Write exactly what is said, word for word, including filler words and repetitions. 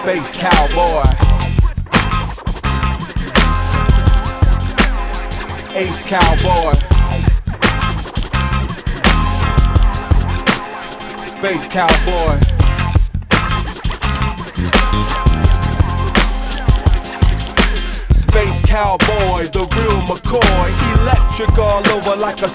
Space cowboy, ace cowboy, space cowboy. Space cowboy, the real McCoy, electric all over like a